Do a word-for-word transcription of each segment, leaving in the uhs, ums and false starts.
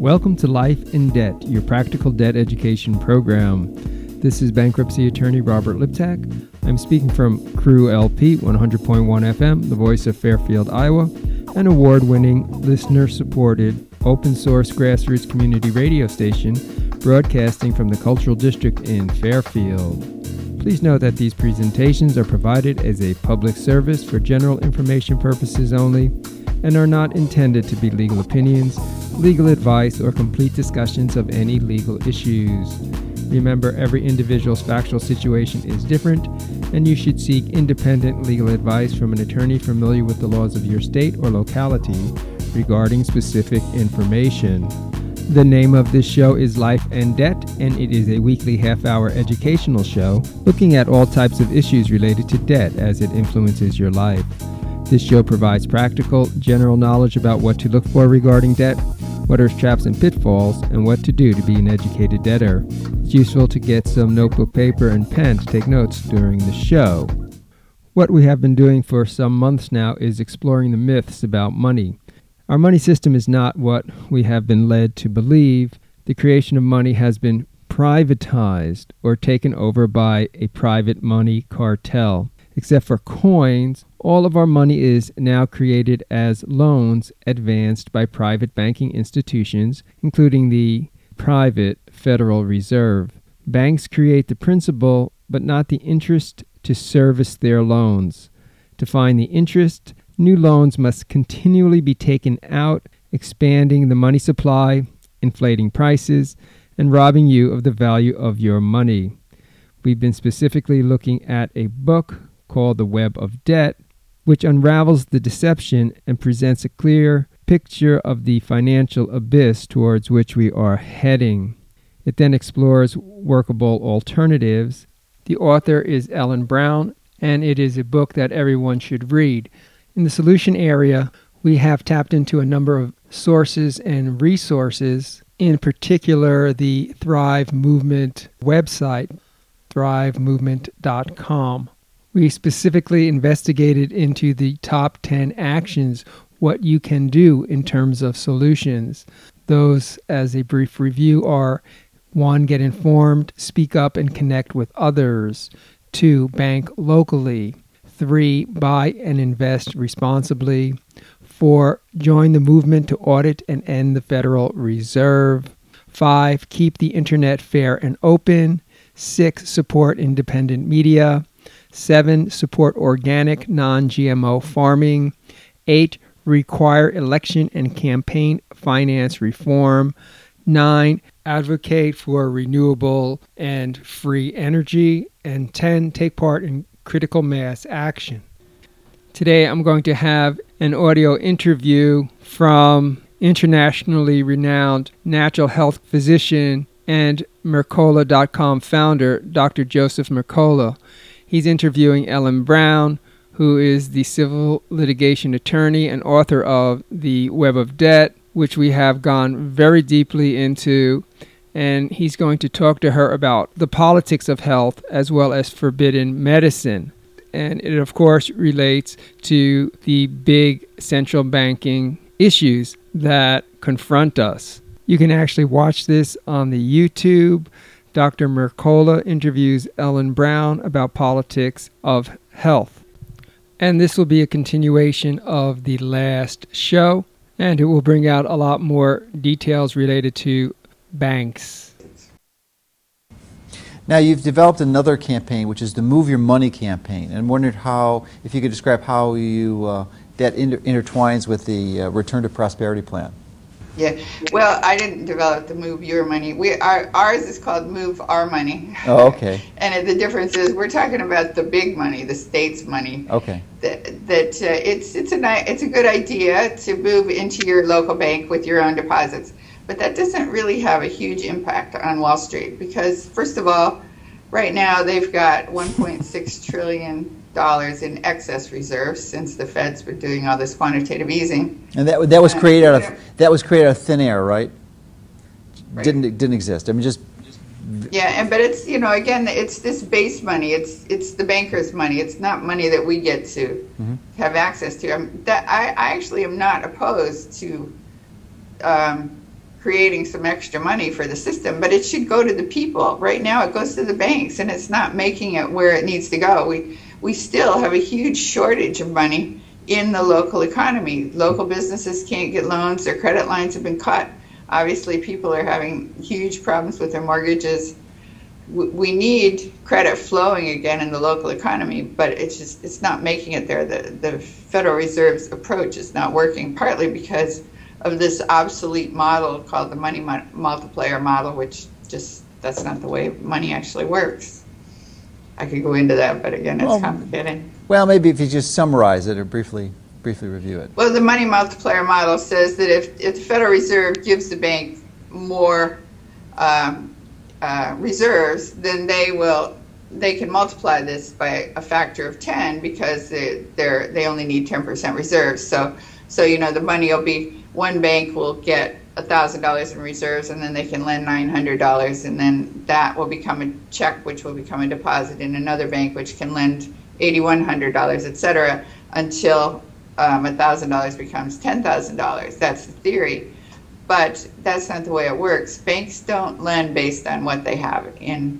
Welcome to Life in Debt, your practical debt education program. This is bankruptcy attorney Robert Liptak. I'm speaking from Crew L P one hundred point one F M, the voice of Fairfield, Iowa, an award-winning, listener-supported, open-source grassroots community radio station broadcasting from the Cultural District in Fairfield. Please note that these presentations are provided as a public service for general information purposes only and are not intended to be legal opinions, legal advice, or complete discussions of any legal issues. Remember, every individual's factual situation is different, and you should seek independent legal advice from an attorney familiar with the laws of your state or locality regarding specific information. The name of this show is Life and Debt, and it is a weekly half-hour educational show looking at all types of issues related to debt as it influences your life. This show provides practical, general knowledge about what to look for regarding debt, what are traps and pitfalls, and what to do to be an educated debtor. It's useful to get some notebook, paper, and pen to take notes during the show. What we have been doing for some months now is exploring the myths about money. Our money system is not what we have been led to believe. The creation of money has been privatized or taken over by a private money cartel. Except for coins, all of our money is now created as loans advanced by private banking institutions, including the private Federal Reserve. Banks create the principal, but not the interest to service their loans. To find the interest, new loans must continually be taken out, expanding the money supply, inflating prices, and robbing you of the value of your money. We've been specifically looking at a book called The Web of Debt, which unravels the deception and presents a clear picture of the financial abyss towards which we are heading. It then explores workable alternatives. The author is Ellen Brown, and it is a book that everyone should read. In the solution area, we have tapped into a number of sources and resources, in particular the Thrive Movement website, thrive movement dot com. We specifically investigated into the top ten actions, what you can do in terms of solutions. Those, as a brief review, are one, get informed, speak up and connect with others. Two, bank locally. Three, buy and invest responsibly. Four, join the movement to audit and end the Federal Reserve. Five, keep the internet fair and open. Six, support independent media. Seven, support organic, non-G M O farming. Eight, require election and campaign finance reform. Nine, advocate for renewable and free energy. And ten, take part in critical mass action. Today I'm going to have an audio interview from internationally renowned natural health physician and Mercola dot com founder, Doctor Joseph Mercola. He's interviewing Ellen Brown, who is the civil litigation attorney and author of The Web of Debt, which we have gone very deeply into. And he's going to talk to her about the politics of health as well as forbidden medicine. And it, of course, relates to the big central banking issues that confront us. You can actually watch this on the YouTube. Doctor Mercola interviews Ellen Brown about politics of health. And this will be a continuation of the last show, and it will bring out a lot more details related to banks. Now, you've developed another campaign, which is the Move Your Money campaign, and I'm wondering how, if you could describe how you uh, that inter- intertwines with the uh, Return to Prosperity plan. Yeah, well, I didn't develop the Move Your Money. We our ours is called Move Our Money. Oh, okay. And the difference is we're talking about the big money, the state's money. Okay. That that uh, it's it's a ni- it's a good idea to move into your local bank with your own deposits, but that doesn't really have a huge impact on Wall Street because, first of all, right now they've got one point six trillion dollars in excess reserves since the Fed's been doing all this quantitative easing. And that that was created out of that was created out of thin air, right? right. Didn't didn't exist. I mean, just yeah, and but it's you know again it's this base money. It's it's the bankers' money. It's not money that we get to mm-hmm. have access to. I'm, that I, I actually am not opposed to um, creating some extra money for the system, but it should go to the people. Right now it goes to the banks, and it's not making it where it needs to go. We we still have a huge shortage of money in the local economy. Local businesses can't get loans, their credit lines have been cut. Obviously people are having huge problems with their mortgages. We need credit flowing again in the local economy, but it's just it's not making it there. The the Federal Reserve's approach is not working, partly because of this obsolete model called the money mu- multiplier model, which just, that's not the way money actually works. I could go into that, but again, it's well, complicated. Well, maybe if you just summarize it or briefly briefly review it. Well, the money multiplier model says that if, if the Federal Reserve gives the bank more um, uh, reserves, then they will they can multiply this by a factor of ten because they they're, they only need ten percent reserves. So so you know the money will be, one bank will get one thousand dollars in reserves, and then they can lend nine hundred dollars, and then that will become a check, which will become a deposit in another bank, which can lend eight thousand one hundred dollars, et cetera, until um, one thousand dollars becomes ten thousand dollars. That's the theory. But that's not the way it works. Banks don't lend based on what they have in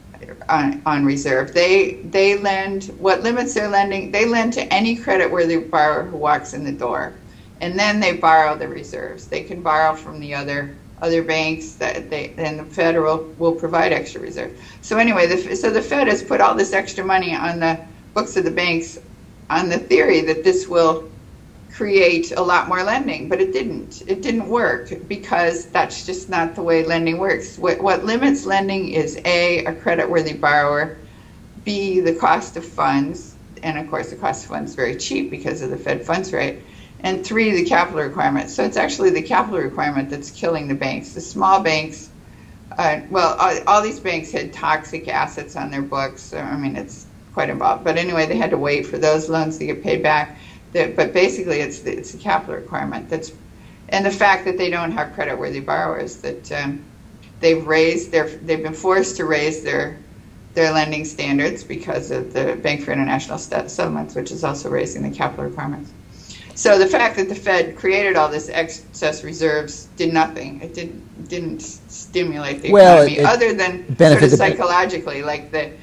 on, on reserve. They they lend, what limits their lending, they lend to any credit-worthy borrower who walks in the door. And then they borrow the reserves. They can borrow from the other other banks that they, and the Federal will provide extra reserve. So anyway, the, so the Fed has put all this extra money on the books of the banks on the theory that this will create a lot more lending, but it didn't. It didn't work because that's just not the way lending works. What, what limits lending is A, a credit-worthy borrower, B, the cost of funds, and of course the cost of funds is very cheap because of the Fed funds rate, and three, the capital requirement. So it's actually the capital requirement that's killing the banks. The small banks, uh, well, all, all these banks had toxic assets on their books. So, I mean, it's quite involved. But anyway, they had to wait for those loans to get paid back. That, but basically, it's the, it's the capital requirement that's, and the fact that they don't have credit-worthy borrowers. That um, they've raised their, they've been forced to raise their their lending standards because of the Bank for International Settlements, which is also raising the capital requirements. So the fact that the Fed created all this excess reserves did nothing. It didn't didn't stimulate the well, economy, it, it other than sort of psychologically, the like the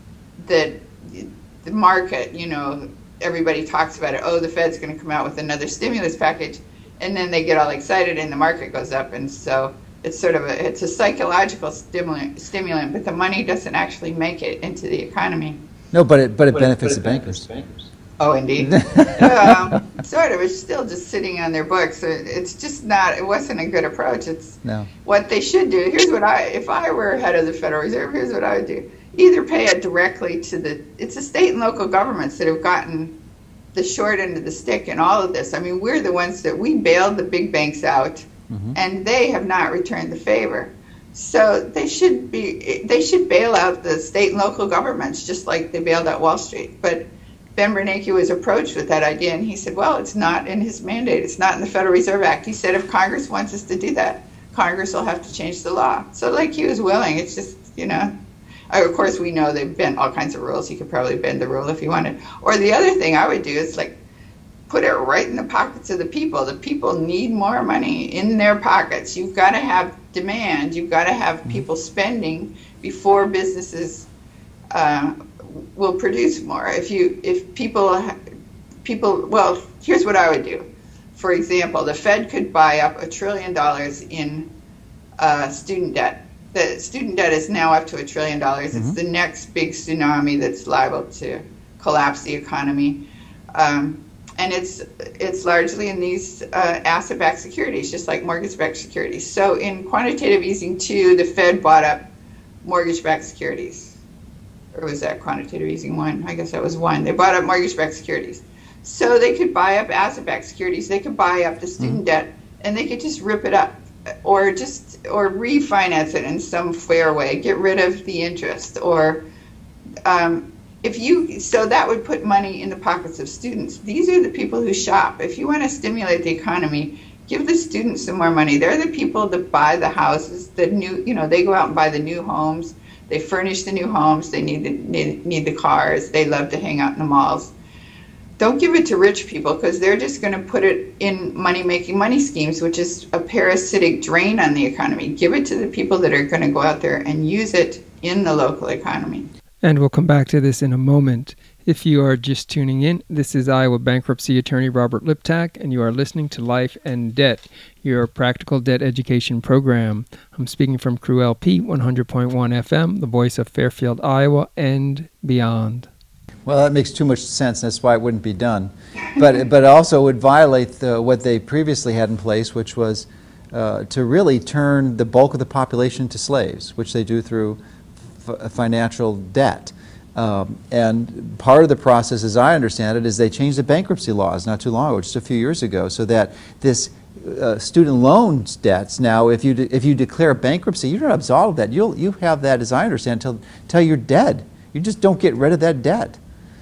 the the market. You know, everybody talks about it. Oh, the Fed's going to come out with another stimulus package, and then they get all excited, and the market goes up. And so it's sort of a it's a psychological stimulant, stimulant, but the money doesn't actually make it into the economy. No, but it but it but benefits it, the but it bankers. benefits bankers. Oh, indeed. um, sort of. It's still just sitting on their books. It's just not, it wasn't a good approach. It's No. what they should do. Here's what I, if I were head of the Federal Reserve, here's what I would do. Either pay it directly to the, it's the state and local governments that have gotten the short end of the stick in all of this. I mean, we're the ones that we bailed the big banks out, mm-hmm. and they have not returned the favor. So they should be, they should bail out the state and local governments just like they bailed out Wall Street. But Ben Bernanke was approached with that idea, and he said, well, it's not in his mandate. It's not in the Federal Reserve Act. He said, if Congress wants us to do that, Congress will have to change the law. So, like, he was willing. It's just, you know, of course, we know they've bent all kinds of rules. He could probably bend the rule if he wanted. Or the other thing I would do is, like, put it right in the pockets of the people. The people need more money in their pockets. You've got to have demand. You've got to have people spending before businesses uh, will produce more. If you, if people, people, well, here's what I would do. For example, the Fed could buy up a trillion dollars in uh, student debt. The student debt is now up to a trillion dollars. Mm-hmm. It's the next big tsunami that's liable to collapse the economy. Um, and it's it's largely in these uh, asset-backed securities, just like mortgage-backed securities. So in quantitative easing two, the Fed bought up mortgage-backed securities. Or was that quantitative easing one? I guess that was one. They bought up mortgage-backed securities. So they could buy up asset-backed securities. They could buy up the student mm-hmm. debt, and they could just rip it up, or just or refinance it in some fair way. Get rid of the interest, or um, if you. So that would put money in the pockets of students. These are the people who shop. If you want to stimulate the economy, give the students some more money. They're the people that buy the houses. The new, you know, they go out and buy the new homes. They furnish the new homes. They need the need, need the cars. They love to hang out in the malls. don't give it to rich people because they're just going to put it in money-making money schemes, which is a parasitic drain on the economy. Give it to the people that are going to go out there and use it in the local economy. And we'll come back to this in a moment. If you are just tuning in, this is Iowa bankruptcy attorney Robert Liptak, and you are listening to Life and Debt, your practical debt education program. I'm speaking from Crew L P one hundred point one F M, the voice of Fairfield, Iowa, and beyond. Well, that makes too much sense. That's why it wouldn't be done. But but also would violate the, what they previously had in place, which was uh, to really turn the bulk of the population into slaves, which they do through f- financial debt. Um, and part of the process, as I understand it, is they changed the bankruptcy laws not too long ago, just a few years ago, so that this uh, student loans debts now, if you de- if you declare bankruptcy, you're not absolved of that. You'll you have that, as I understand, until until you're dead. You just don't get rid of that debt.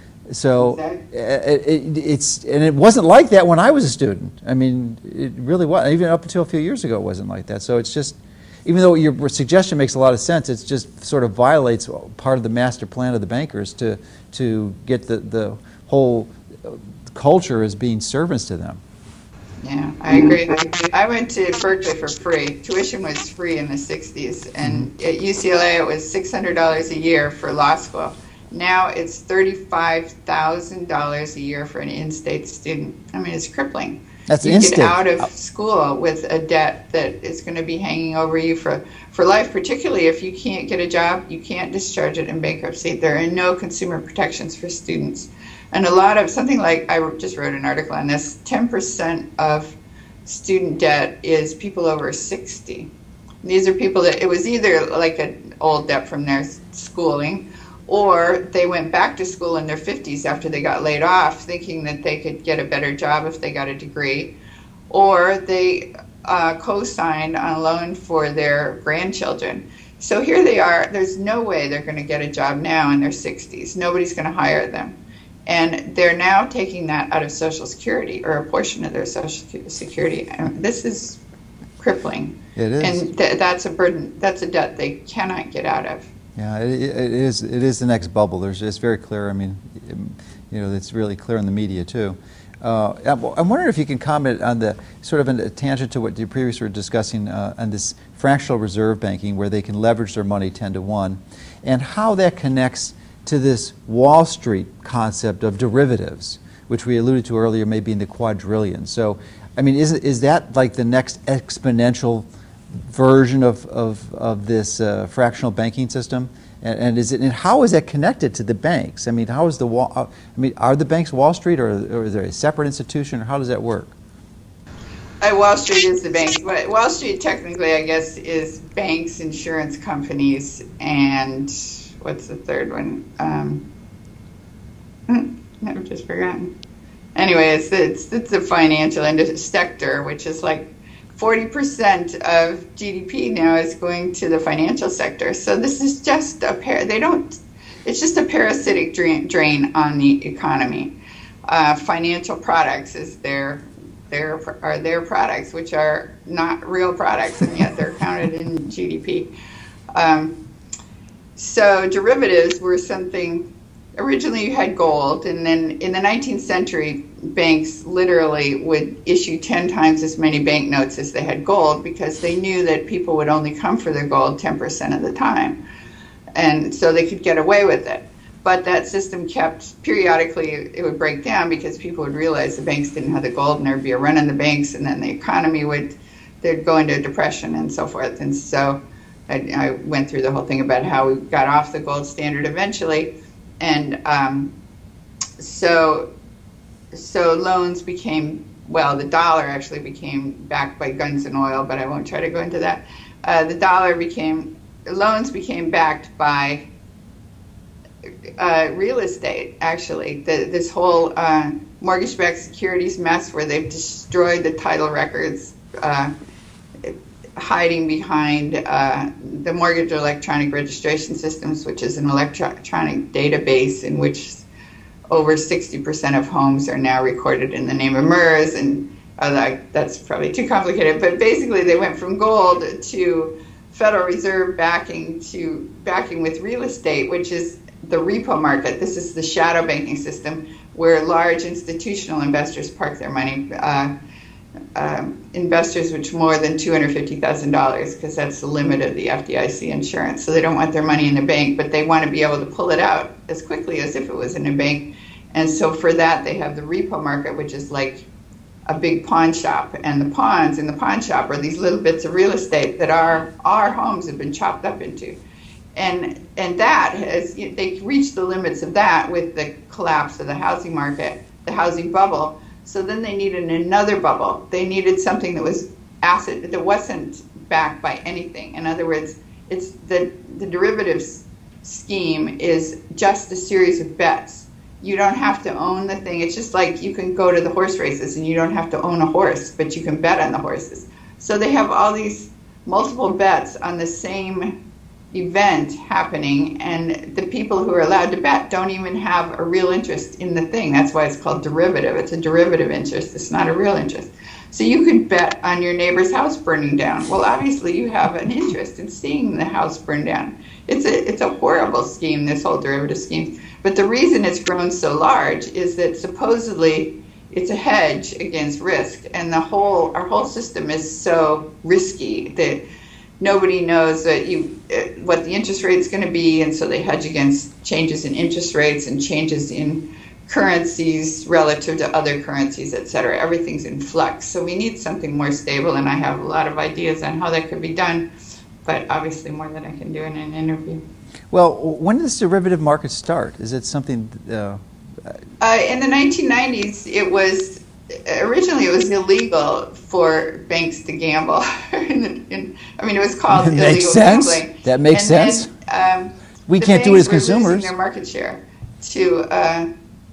So Exactly. it, it, it's and it wasn't like that when I was a student. I mean, it really was. Even up until a few years ago, it wasn't like that. So it's just, even though your suggestion makes a lot of sense, it just sort of violates part of the master plan of the bankers to to get the the whole culture as being servants to them. Yeah, I agree. I went to Berkeley for free. Tuition was free in the sixties, and at U C L A it was six hundred dollars a year for law school. Now it's thirty-five thousand dollars a year for an in-state student. I mean, it's crippling. That's you in-state. get out of school with a debt that is going to be hanging over you for, for life, particularly if you can't get a job, you can't discharge it in bankruptcy. There are no consumer protections for students. And a lot of, something like, I just wrote an article on this, ten percent of student debt is people over sixty. These are people that, it was either like an old debt from their schooling, or they went back to school in their fifties after they got laid off, thinking that they could get a better job if they got a degree, or they uh, co-signed on a loan for their grandchildren. So here they are. There's no way they're going to get a job now in their sixties. Nobody's going to hire them. And they're now taking that out of Social Security, or a portion of their Social Security. And this is crippling. It is. And th- that's a burden. That's a debt they cannot get out of. Yeah, it, it is. It is the next bubble. There's, it's very clear. I mean, you know, it's really clear in the media too. Uh, I'm wondering if you can comment on the sort of a tangent to what you previously were discussing uh, on this fractional reserve banking, where they can leverage their money ten to one, and how that connects to this Wall Street concept of derivatives, which we alluded to earlier, maybe in the quadrillion. So, I mean, is is that like the next exponential version of, of, of this uh, fractional banking system, and, and is it and how is that connected to the banks? I mean, how is the wall? I mean, are the banks Wall Street, or, or is there a separate institution, or how does that work? Uh, Wall Street is the banks. Wall Street technically, I guess, is banks, insurance companies, and what's the third one? Um, I've just forgotten. Anyway, it's it's it's the financial industry sector, which is like forty percent of G D P now is going to the financial sector. So this is just a par- they don't, it's just a parasitic drain, drain on the economy. Uh, financial products is their, their, are their products, which are not real products, and yet they're counted in G D P. Um, so derivatives were something, originally you had gold, and then in the nineteenth century, banks literally would issue ten times as many banknotes as they had gold, because they knew that people would only come for their gold ten percent of the time. And so they could get away with it. But that system kept, periodically it would break down because people would realize the banks didn't have the gold, and there'd be a run on the banks, and then the economy would, they'd go into a depression and so forth. And so I, I went through the whole thing about how we got off the gold standard eventually. And um, so so loans became, well, the dollar actually became backed by guns and oil, but I won't try to go into that. Uh, the dollar became, loans became backed by uh, real estate, actually. The, this whole uh, mortgage-backed securities mess where they've destroyed the title records, uh, hiding behind uh, the mortgage electronic registration systems, which is an electronic database in which over sixty percent of homes are now recorded in the name of MERS, and uh, like, that's probably too complicated, but basically they went from gold to Federal Reserve backing to backing with real estate, which is the repo market. This is the shadow banking system, where large institutional investors park their money. Uh, um, investors with more than two hundred fifty thousand dollars, because that's the limit of the F D I C insurance. So they don't want their money in the bank, but they want to be able to pull it out as quickly as if it was in a bank. And so for that, they have the repo market, which is like a big pawn shop. And the pawns in the pawn shop are these little bits of real estate that our our homes have been chopped up into. And and that has, they reached the limits of that with the collapse of the housing market, the housing bubble. So then they needed another bubble. They needed something that was asset, that wasn't backed by anything. In other words, it's the, the derivatives scheme is just a series of bets. You don't have to own the thing. It's just like you can go to the horse races and you don't have to own a horse, but you can bet on the horses. So they have all these multiple bets on the same event happening, and the people who are allowed to bet don't even have a real interest in the thing. That's why it's called derivative. It's a derivative interest. It's not a real interest. So you could bet on your neighbor's house burning down. Well, obviously you have an interest in seeing the house burn down. It's a it's a horrible scheme, this whole derivative scheme. But the reason it's grown so large is that supposedly it's a hedge against risk, and the whole our whole system is so risky that nobody knows that you what the interest rate is going to be, and so they hedge against changes in interest rates and changes in currencies relative to other currencies, et cetera. Everything's in flux. So we need something more stable, and I have a lot of ideas on how that could be done, but obviously more than I can do in an interview. Well, when did this derivative market start? Is it something... Uh, uh, in the nineteen nineties, it was... Originally, it was illegal for banks to gamble. in, in, I mean, it was called illegal makes sense. gambling. That makes and sense. Then, um, we can't do it as consumers. Were losing their market share to uh,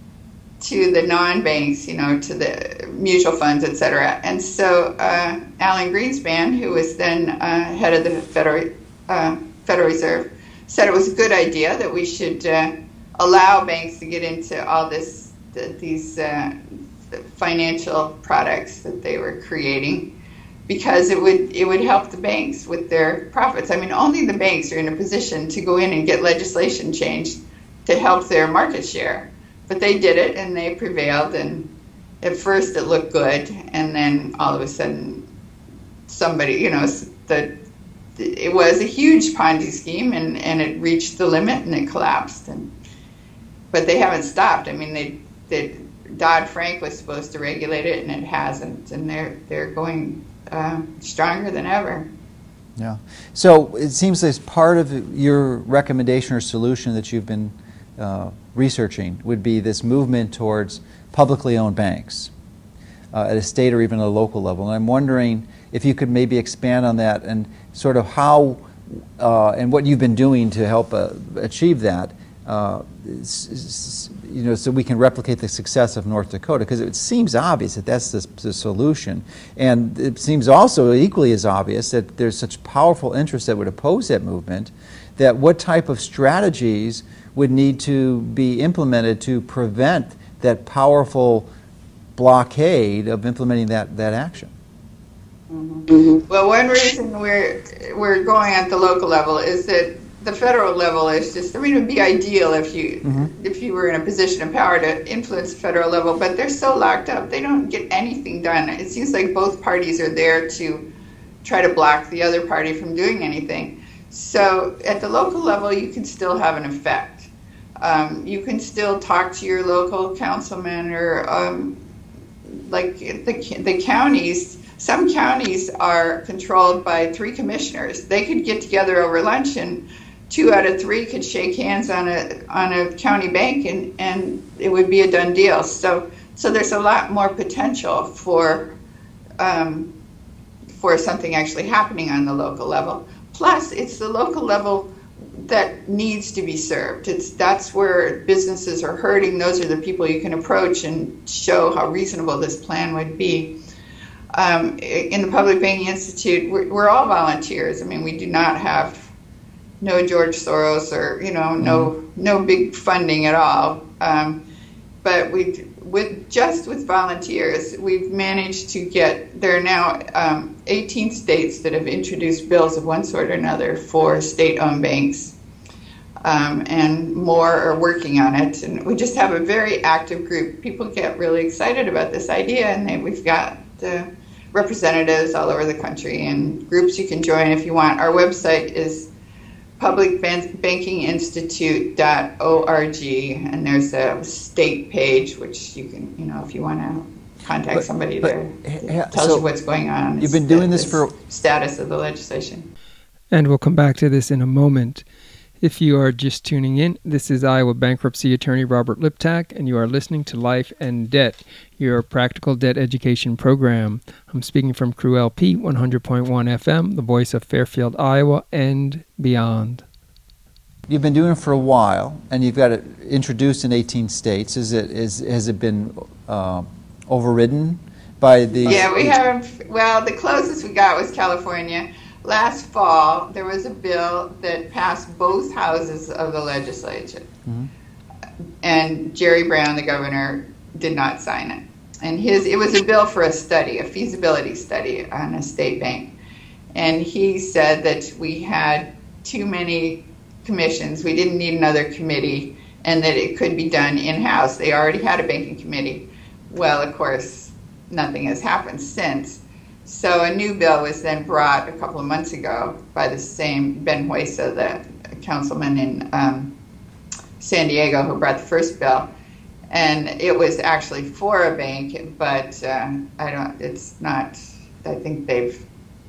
to the non-banks, you know, to the mutual funds, et cetera. And so uh, Alan Greenspan, who was then uh, head of the Federal uh, Federal Reserve, said it was a good idea that we should uh, allow banks to get into all this the, these. Uh, financial products that they were creating, because it would it would help the banks with their profits. I mean, only the banks are in a position to go in and get legislation changed to help their market share. But they did it, and they prevailed, and at first it looked good, and then all of a sudden somebody, you know, the it was a huge Ponzi scheme, and, and it reached the limit and it collapsed. And but they haven't stopped. I mean, they they Dodd-Frank was supposed to regulate it, and it hasn't, and they're they're going uh, stronger than ever. Yeah. So it seems as part of your recommendation or solution that you've been uh, researching would be this movement towards publicly owned banks uh, at a state or even a local level. And I'm wondering if you could maybe expand on that and sort of how uh, and what you've been doing to help uh, achieve that. Uh, you know, so we can replicate the success of North Dakota, because it seems obvious that that's the, the solution, and it seems also equally as obvious that there's such powerful interests that would oppose that movement, that what type of strategies would need to be implemented to prevent that powerful blockade of implementing that, that action. Mm-hmm. Well, one reason we're we're going at the local level is that the federal level is just, I mean, it would be ideal if you mm-hmm. if you were in a position of power to influence the federal level, but they're so locked up, they don't get anything done. It seems like both parties are there to try to block the other party from doing anything. So at the local level, you can still have an effect. Um, you can still talk to your local councilman, or um, like the, the counties. Some counties are controlled by three commissioners. They could get together over lunch, and two out of three could shake hands on a on a county bank, and, and it would be a done deal. So so there's a lot more potential for um, for something actually happening on the local level. Plus, it's the local level that needs to be served. It's that's where businesses are hurting. Those are the people you can approach and show how reasonable this plan would be. Um, in the Public Banking Institute, we're, we're all volunteers. I mean, we do not have no George Soros or, you know, no no big funding at all. Um, but we, with just with volunteers, we've managed to get, there are now um, eighteen states that have introduced bills of one sort or another for state-owned banks. um, and more are working on it. And we just have a very active group. People get really excited about this idea, and they, we've got uh, representatives all over the country and groups you can join if you want. Our website is public banking institute dot org, and there's a state page which you can, you know, if you want to contact but, somebody but, there, yeah, tells so you what's going on. You've been doing this for status of the legislation. And we'll come back to this in a moment. If you are just tuning in, this is Iowa bankruptcy attorney Robert Liptak, and you are listening to Life and Debt, your practical debt education program. I'm speaking from Crew L P one hundred point one F M, the voice of Fairfield, Iowa, and beyond. You've been doing it for a while, and you've got it introduced in eighteen states. Is it is has it been uh, overridden by the? Yeah, we have. Well, the closest we got was California. Last fall, there was a bill that passed both houses of the legislature, mm-hmm. and Jerry Brown, the governor, did not sign it. And his it was a bill for a study, a feasibility study on a state bank, and he said that we had too many commissions, we didn't need another committee, and that it could be done in-house. They already had a banking committee. Well, of course, nothing has happened since. So a new bill was then brought a couple of months ago by the same Ben Huesa, the councilman in um, San Diego, who brought the first bill. And it was actually for a bank, but uh, I don't, it's not, I think they've,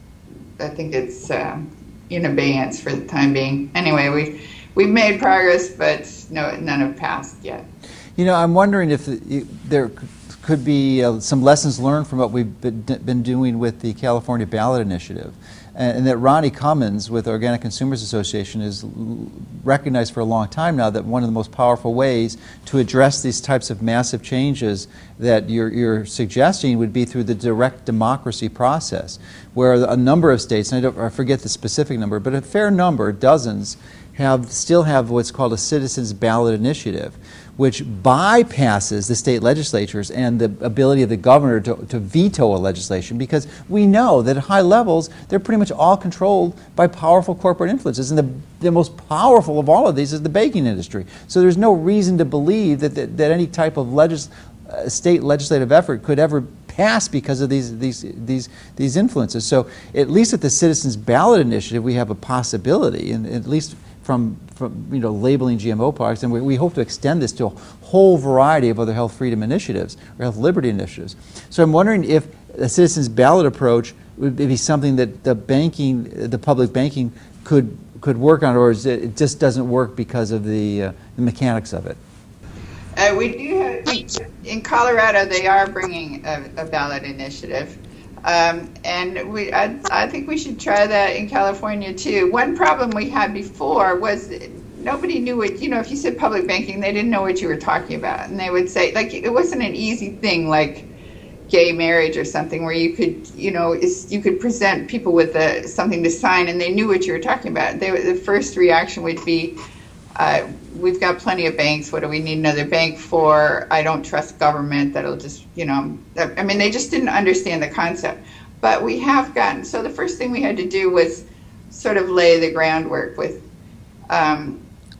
I think it's uh, in abeyance for the time being. Anyway, we, we've made progress, but no, none have passed yet. You know, I'm wondering if there could be uh, some lessons learned from what we've been, been doing with the California ballot initiative, and, and that Ronnie Cummins with Organic Consumers Association is recognized for a long time now that one of the most powerful ways to address these types of massive changes that you're, you're suggesting would be through the direct democracy process, where a number of states, and I, don't, I forget the specific number, but a fair number, dozens, have still have what's called a citizens ballot initiative, which bypasses the state legislatures and the ability of the governor to, to veto a legislation, because we know that at high levels they're pretty much all controlled by powerful corporate influences, and the, the most powerful of all of these is the banking industry. So there's no reason to believe that, that, that any type of legis, uh, state legislative effort could ever pass because of these, these, these, these influences. So at least at the citizens ballot initiative we have a possibility, and at least from, from you know, labeling G M O products, and we, we hope to extend this to a whole variety of other health freedom initiatives or health liberty initiatives. So I'm wondering if a citizens ballot approach would be something that the banking, the public banking could could work on, or is it, it just doesn't work because of the, uh, the mechanics of it? Uh, we do have, we, in Colorado, they are bringing a, a ballot initiative. Um, and we, I, I think we should try that in California too. One problem we had before was nobody knew what, you know, if you said public banking, they didn't know what you were talking about. And they would say, like, it wasn't an easy thing like gay marriage or something where you could, you know, you could present people with a, something to sign and they knew what you were talking about. They, the first reaction would be, uh, we've got plenty of banks. What do we need another bank for? I don't trust government. That'll just, you know, I mean, they just didn't understand the concept. But we have gotten, so the first thing we had to do was sort of lay the groundwork with um,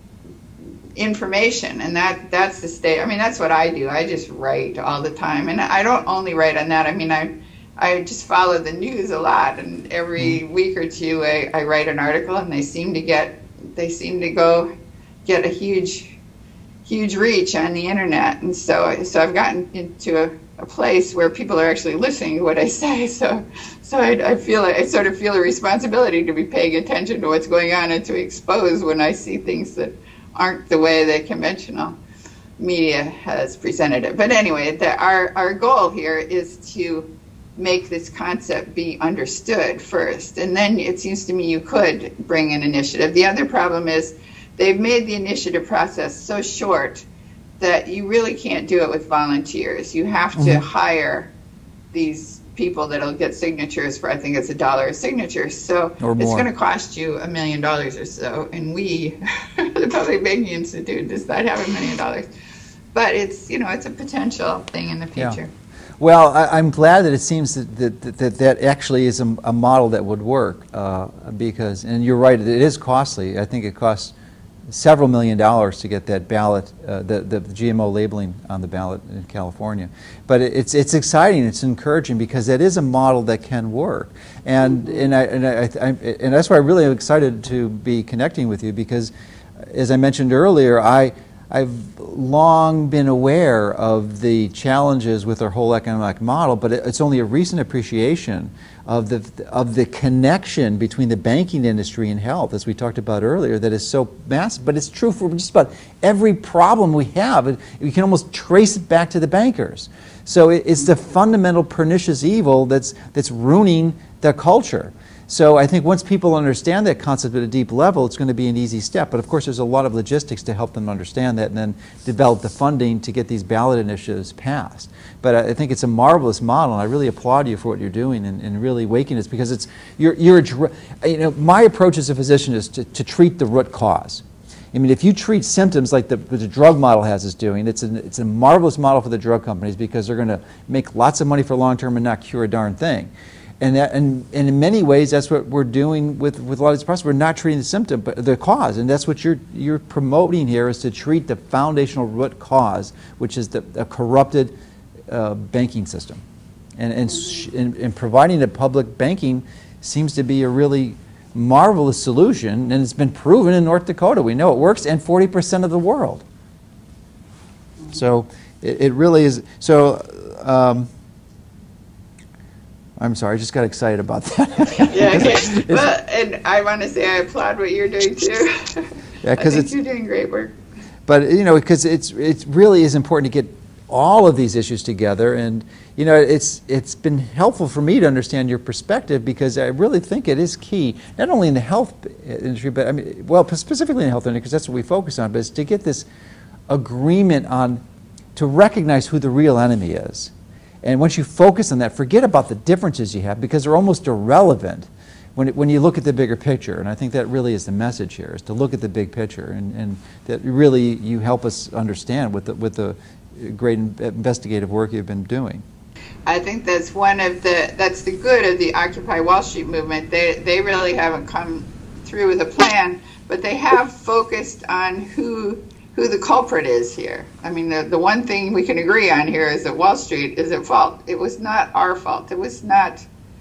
information. And that that's the state, I mean, that's what I do. I just write all the time. And I don't only write on that. I mean, I I just follow the news a lot. And every week or two, I, I write an article and they seem to get, they seem to go get a huge, huge reach on the internet. And so, so I've gotten into a, a place where people are actually listening to what I say. So, so I, I feel, I sort of feel a responsibility to be paying attention to what's going on and to expose when I see things that aren't the way the conventional media has presented it. But anyway, the, our, our goal here is to make this concept be understood first. And then it seems to me you could bring an initiative. The other problem is they've made the initiative process so short that you really can't do it with volunteers. You have to mm-hmm. hire these people that'll get signatures for, I think it's a dollar a signature. So it's going to cost you a million dollars or so. And we, the Public Banking Institute, does not have a million dollars. But it's, you know, it's a potential thing in the future. Yeah. Well, I, I'm glad that it seems that that, that, that actually is a, a model that would work uh, because, and you're right, it is costly. I think it costs several million dollars to get that ballot, uh, the, the G M O labeling on the ballot in California. But it, it's it's exciting, it's encouraging, because that is a model that can work. And and I, and I, I and that's why I really am excited to be connecting with you, because as I mentioned earlier, I I've long been aware of the challenges with our whole economic model, but it, it's only a recent appreciation of the of the connection between the banking industry and health, as we talked about earlier, that is so massive. But it's true for just about every problem we have. It, we can almost trace it back to the bankers. So it, it's the fundamental pernicious evil that's that's ruining the culture. So I think once people understand that concept at a deep level, it's going to be an easy step. But of course, there's a lot of logistics to help them understand that and then develop the funding to get these ballot initiatives passed. But I think it's a marvelous model, and I really applaud you for what you're doing and, and really waking us, because it's you're you're you know my approach as a physician is to, to treat the root cause. I mean, if you treat symptoms like the, the drug model has us doing, it's a, it's a marvelous model for the drug companies, because they're going to make lots of money for long term and not cure a darn thing. And, that, and, and in many ways, that's what we're doing with, with a lot of these processes. We're not treating the symptom, but the cause. And that's what you're, you're promoting here, is to treat the foundational root cause, which is the a corrupted uh, banking system. And, and, sh and, and providing a public banking seems to be a really marvelous solution, and it's been proven in North Dakota. We know it works, and forty percent of the world. So it, it really is. So. Um, I'm sorry, I just got excited about that. Yeah, okay. Well, and I want to say I applaud what you're doing too. Yeah, because it's you're doing great work. But you know, because it's it really is important to get all of these issues together, and you know, it's it's been helpful for me to understand your perspective, because I really think it is key, not only in the health industry, but I mean, well, specifically in the health industry, because that's what we focus on, but it's to get this agreement on, to recognize who the real enemy is. And once you focus on that, forget about the differences you have, because they're almost irrelevant when, it, when you look at the bigger picture. And I think that really is the message here, is to look at the big picture, and, and that really you help us understand with the, with the great investigative work you've been doing. I think that's one of the, that's the good of the Occupy Wall Street movement. They, they really haven't come through with a plan, but they have focused on who who the culprit is here. I mean, the, the one thing we can agree on here is that Wall Street is at fault. It was not our fault. It was not,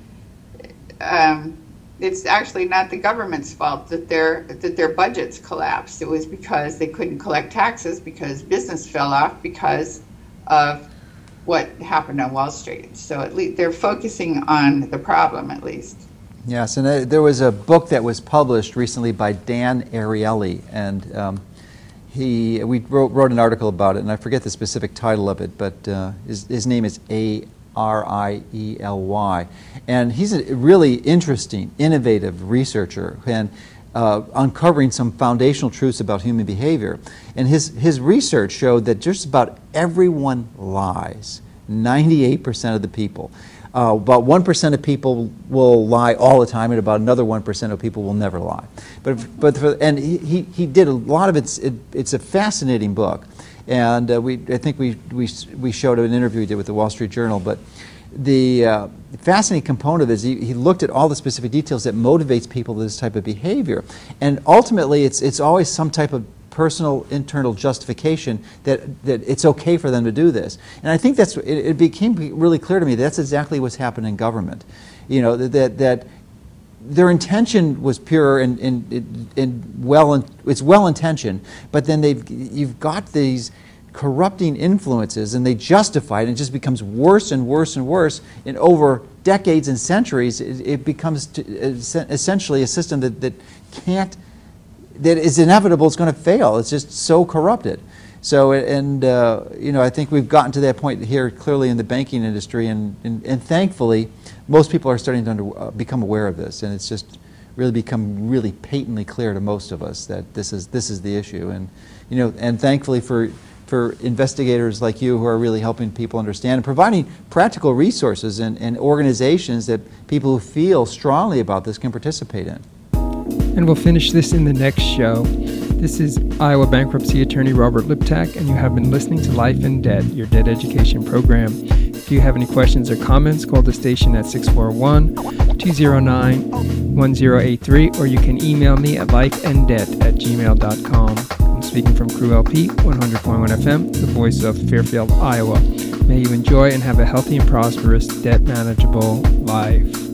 um, it's actually not the government's fault that their, that their budgets collapsed. It was because they couldn't collect taxes, because business fell off because of what happened on Wall Street. So at least they're focusing on the problem, at least. Yes, and uh, there was a book that was published recently by Dan Ariely, and um, He, we wrote, wrote an article about it, and I forget the specific title of it, but uh, his, his name is A R I E L Y. And he's a really interesting, innovative researcher, and uh, uncovering some foundational truths about human behavior. And his, his research showed that just about everyone lies, ninety-eight percent of the people. Uh, about one percent of people will lie all the time, and about another one percent of people will never lie. But, but for, and he, he, he did a lot of it, it, it's a fascinating book. And uh, we, I think we, we, we showed an interview he did with the Wall Street Journal, but the uh, fascinating component of it is he, he looked at all the specific details that motivates people to this type of behavior. And ultimately, it's, it's always some type of personal internal justification that, that it's okay for them to do this. And I think that's, it, it became really clear to me that's exactly what's happened in government. You know, that, that their intention was pure and, and, and well, it's well-intentioned, but then they've, you've got these corrupting influences, and they justify it, and it just becomes worse and worse and worse, and over decades and centuries, it, it becomes to, essentially a system that, that can't, that is inevitable, it's going to fail. It's just so corrupted. So, and uh, you know, I think we've gotten to that point here clearly in the banking industry, and, and, and thankfully, most people are starting to under, uh, become aware of this, and it's just really become really patently clear to most of us that this is this is the issue. And you know, and thankfully for for investigators like you who are really helping people understand and providing practical resources and, and organizations that people who feel strongly about this can participate in. And we'll finish this in the next show. This is Iowa bankruptcy attorney Robert Liptak, and you have been listening to Life in Debt, your debt education program. If you have any questions or comments, call the station at six four one, two zero nine, one zero eight three, or you can email me at lifeanddebt at gmail dot com. I'm speaking from Crew L P, one hundred point one F M, the voice of Fairfield, Iowa. May you enjoy and have a healthy and prosperous, debt manageable life.